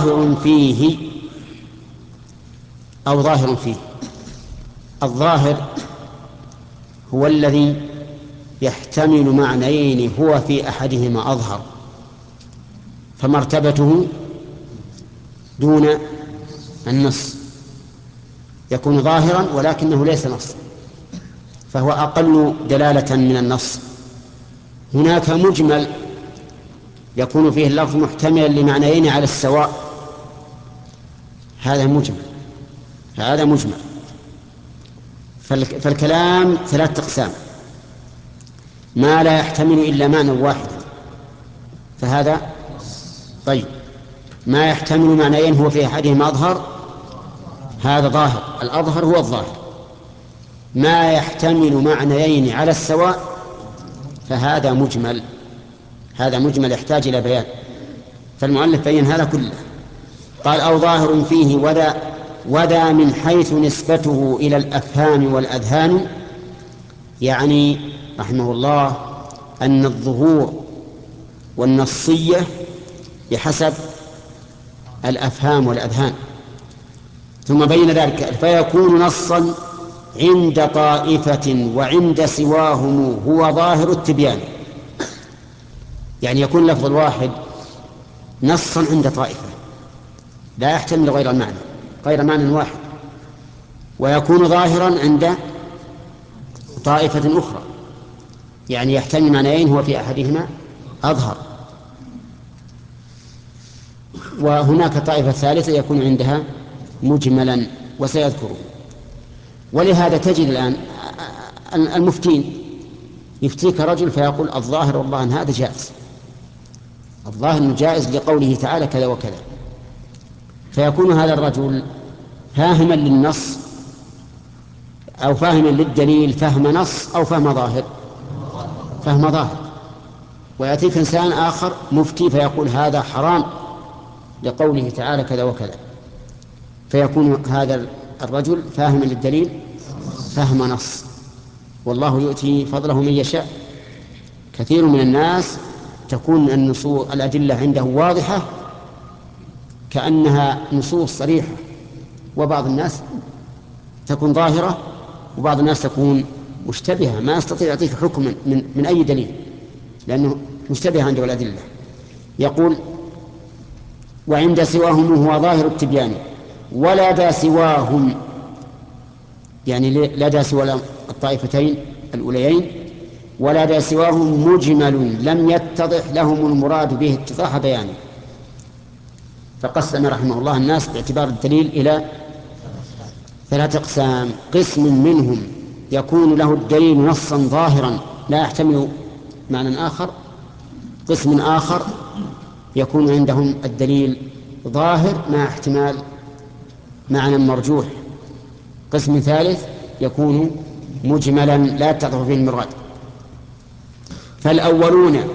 ظاهر فيه أو ظاهر فيه. الظاهر هو الذي يحتمل معنيين هو في أحدهما أظهر، فمرتبته دون النص، يكون ظاهرا ولكنه ليس نص، فهو أقل دلالة من النص. هناك مجمل يكون فيه اللفظ محتملا لمعنيين على السواء، هذا مجمل. فالكلام ثلاثة أقسام: ما لا يحتمل إلا معنى واحدا فهذا طيب، ما يحتمل معنيين هو في أحدهما أظهر هذا ظاهر، الأظهر هو الظاهر. ما يحتمل معنيين على السواء فهذا مجمل، هذا مجمل يحتاج إلى بيان، فالمؤلف بين هذا كله. قال: أو ظاهر فيه وذا من حيث نسبته إلى الأفهام والأذهان. يعني رحمه الله أن الظهور والنصية بحسب الأفهام والأذهان. ثم بين ذلك: فيكون نصا عند طائفة وعند سواهم هو ظاهر التبيان. يعني يكون لفظ الواحد نصا عند طائفة لا يحتمل غير معنى واحد، ويكون ظاهرا عند طائفة أخرى، يعني يحتمل معنيين هو في أحدهما أظهر، وهناك طائفة ثالثة يكون عندها مجملا وسيذكره. ولهذا تجد الآن المفتين يفتيك رجل فيقول الظاهر والله أن هذا جائز، الظاهر أنه جائز لقوله تعالى كذا وكذا، فيكون هذا الرجل فاهما للنص أو فاهما للدليل فهم نص أو فهم ظاهر. ويأتيك إنسان آخر مفتي فيقول هذا حرام لقوله تعالى كذا وكذا، فيكون هذا الرجل فاهما للدليل فهم نص. والله يؤتي فضله من يشاء. كثير من الناس تكون الأدلة عنده واضحة كأنها نصوص صريحة، وبعض الناس تكون ظاهرة وبعض الناس تكون مشتبهة، ما يستطيع يعطيك حكم من أي دليل لأنه مشتبه عنده الأدلة. يقول: وعند سواهم هو ظاهر التبيان ولدى سواهم، يعني لدى سوى الطائفتين الأوليين، ولدى سواهم مجمل لم يتضح لهم المراد به اتضاح بيانه. فقسم رحمه الله الناس باعتبار الدليل إلى ثلاثة أقسام: قسم منهم يكون له الدليل نصا ظاهرا لا يحتمل معنى آخر، قسم آخر يكون عندهم الدليل ظاهر مع احتمال معنى مرجوح، قسم ثالث يكون مجملا لا يتضح فيه المراد. فالأولون